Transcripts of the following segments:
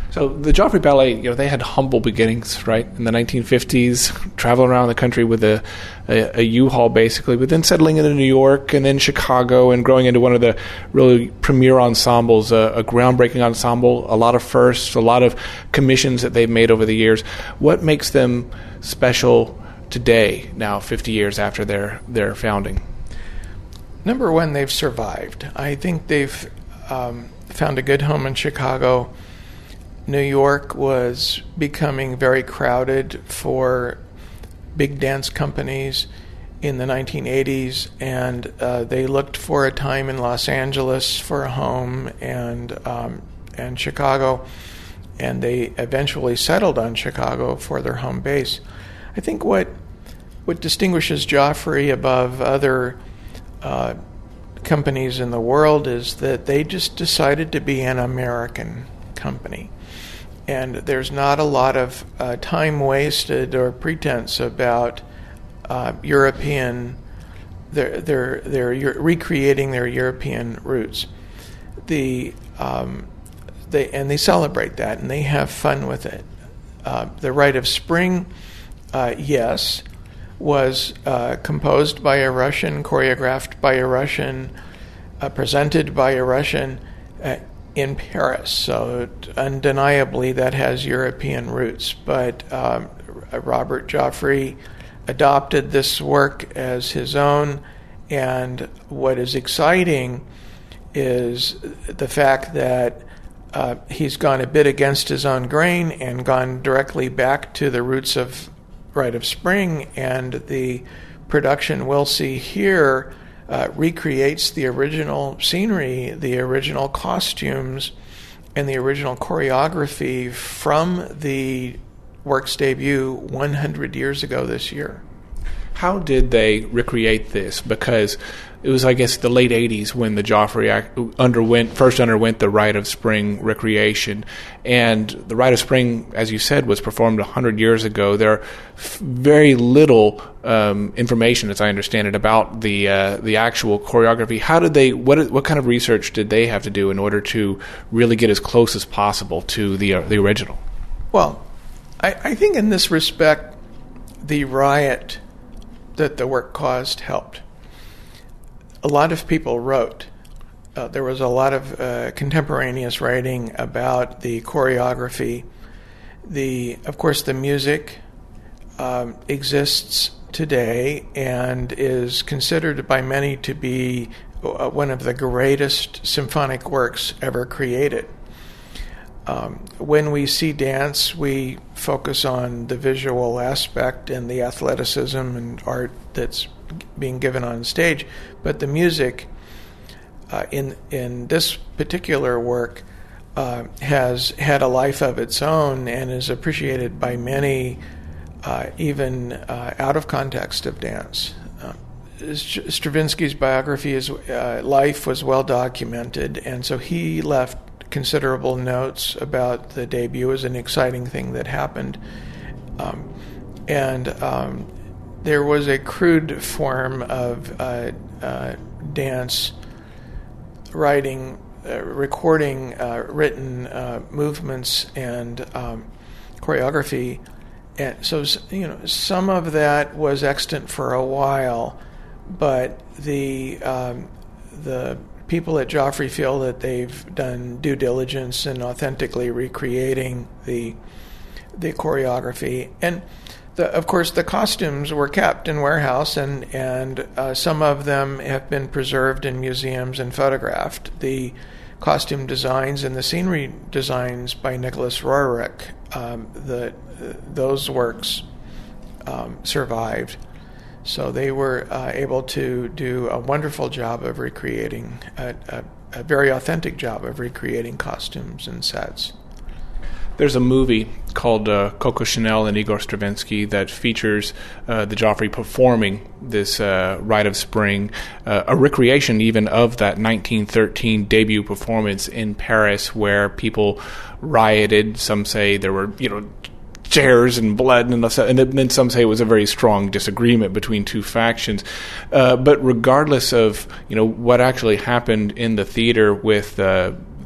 So the Joffrey Ballet, they had humble beginnings, right? In the 1950s, traveling around the country with a U-Haul, basically, but then settling into New York and then Chicago and growing into one of the really premier ensembles, a groundbreaking ensemble, a lot of firsts, a lot of commissions that they've made over the years. What makes them special today, now 50 years after their founding? Number one, they've survived. I think they've found a good home in Chicago. New York was becoming very crowded for big dance companies in the 1980s, and they looked for a time in Los Angeles for a home and Chicago, and they eventually settled on Chicago for their home base. I think what distinguishes Joffrey above other companies in the world is that they just decided to be an American company. And there's not a lot of time wasted or pretense about European, they're recreating their European roots. They celebrate that and they have fun with it. The Rite of Spring, yes, was composed by a Russian, choreographed by a Russian, presented by a Russian in Paris. So undeniably that has European roots. But Robert Joffrey adopted this work as his own, and what is exciting is the fact that he's gone a bit against his own grain and gone directly back to the roots of Rite of Spring, and the production we'll see here recreates the original scenery, the original costumes, and the original choreography from the work's debut 100 years ago this year. How did they recreate this? Because it was, I guess, the late 80s when the Joffrey first underwent the Rite of Spring recreation. And the Rite of Spring, as you said, was performed 100 years ago. There are very little information, as I understand it, about the actual choreography. How did they? What kind of research did they have to do in order to really get as close as possible to the original? Well, I think in this respect, the riot that the work caused helped. A lot of people wrote. There was a lot of contemporaneous writing about the choreography. Of course, the music exists today and is considered by many to be one of the greatest symphonic works ever created. When we see dance, we focus on the visual aspect and the athleticism and art that's being given on stage, but the music in this particular work has had a life of its own and is appreciated by many, even out of context of dance. Stravinsky's biography, his life was well documented, and so he left considerable notes about the debut as an exciting thing that happened. There was a crude form of dance writing, recording written movements and choreography. And so, some of that was extant for a while, but the people at Joffrey feel that they've done due diligence in authentically recreating the choreography. And of course, the costumes were kept in warehouse, and some of them have been preserved in museums and photographed. The costume designs and the scenery designs by Nicholas Roerich, those works survived. So they were able to do a wonderful job of recreating, a very authentic job of recreating costumes and sets. There's a movie called Coco Chanel and Igor Stravinsky that features the Joffrey performing this Rite of Spring, a recreation even of that 1913 debut performance in Paris where people rioted. Some say there were, chairs and blood, and then some say it was a very strong disagreement between two factions. But regardless of what actually happened in the theater with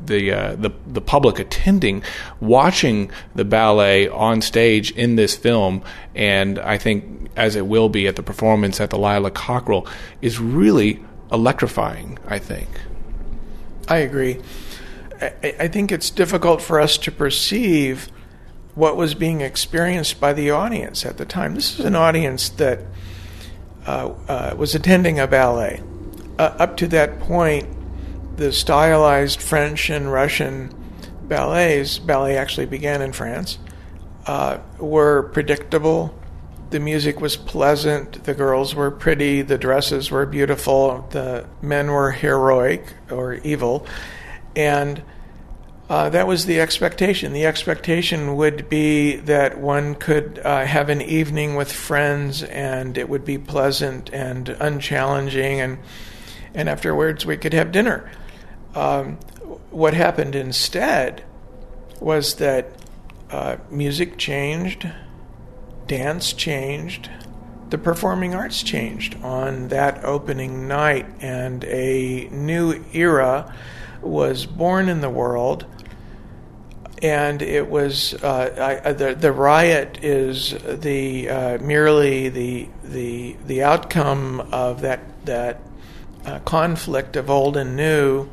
the public attending, watching the ballet on stage in this film, and I think as it will be at the performance at the Lila Cockerell, is really electrifying, I think. I agree. I think it's difficult for us to perceive what was being experienced by the audience at the time. This is an audience that was attending a ballet. Up to that point, the stylized French and Russian ballets, ballet actually began in France, were predictable. The music was pleasant, the girls were pretty, the dresses were beautiful, the men were heroic or evil, and that was the expectation. The expectation would be that one could have an evening with friends, and it would be pleasant and unchallenging, and afterwards we could have dinner. What happened instead was that music changed, dance changed, the performing arts changed on that opening night, and a new era was born in the world. And it was the riot is merely the outcome of that conflict of old and new,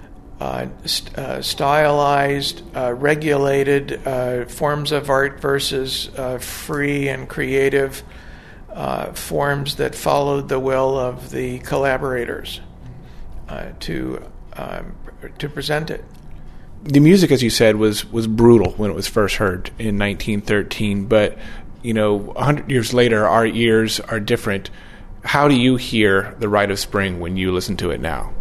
stylized, regulated forms of art versus free and creative forms that followed the will of the collaborators to present it. The music, as you said, was brutal when it was first heard in 1913, but 100 years later, our ears are different. How do you hear The Rite of Spring when you listen to it now?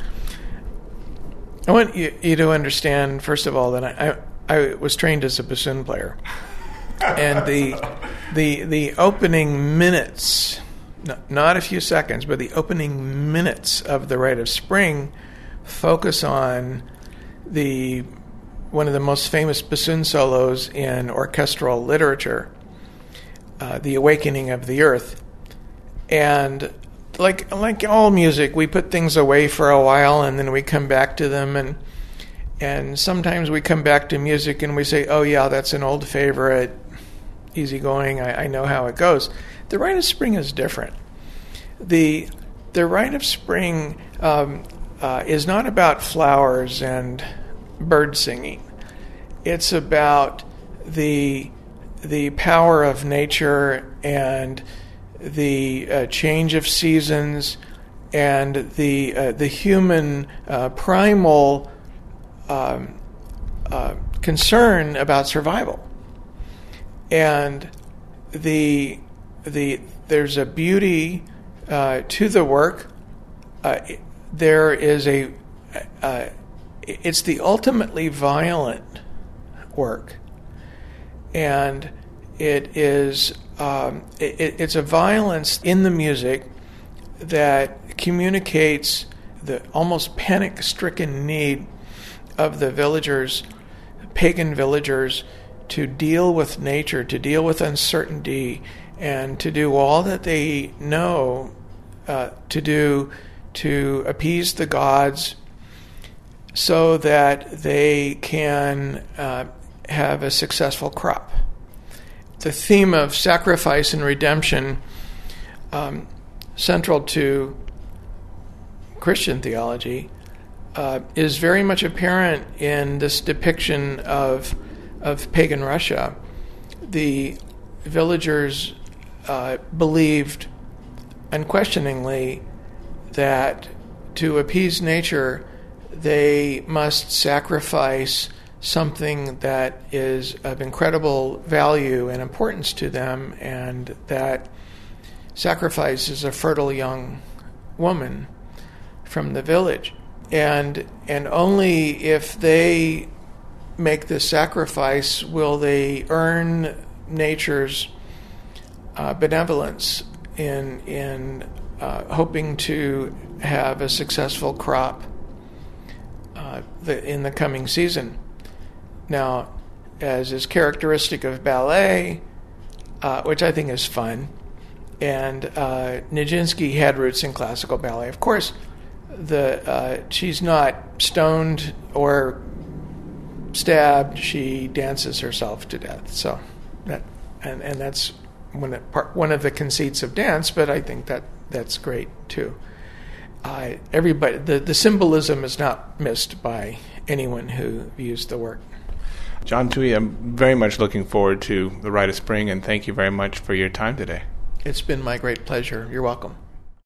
I want you to understand, first of all, that I was trained as a bassoon player, and the opening minutes, not a few seconds, but the opening minutes of The Rite of Spring focus on one of the most famous bassoon solos in orchestral literature, The Awakening of the Earth. And like all music, we put things away for a while and then we come back to them, and sometimes we come back to music and we say, oh yeah, that's an old favorite, easygoing, I know how it goes. The Rite of Spring is different. The Rite of Spring is not about flowers and bird singing. It's about the power of nature and the change of seasons and the human primal concern about survival. And there's a beauty to the work. There is it's the ultimately violent work, and it is it's a violence in the music that communicates the almost panic-stricken need of the villagers, pagan villagers, to deal with nature, to deal with uncertainty, and to do all that they know to do to appease the gods so that they can have a successful crop. The theme of sacrifice and redemption, central to Christian theology, is very much apparent in this depiction of pagan Russia. The villagers believed unquestioningly that to appease nature, they must sacrifice something that is of incredible value and importance to them, and that sacrifice is a fertile young woman from the village. And only if they make this sacrifice will they earn nature's benevolence in hoping to have a successful crop in the coming season. Now, as is characteristic of ballet, which I think is fun, and Nijinsky had roots in classical ballet. Of course, she's not stoned or stabbed, she dances herself to death. So that's one of the conceits of dance, but I think that's great too. Everybody, the symbolism is not missed by anyone who views the work. John Toohey, I'm very much looking forward to The Rite of Spring, and thank you very much for your time today. It's been my great pleasure. You're welcome.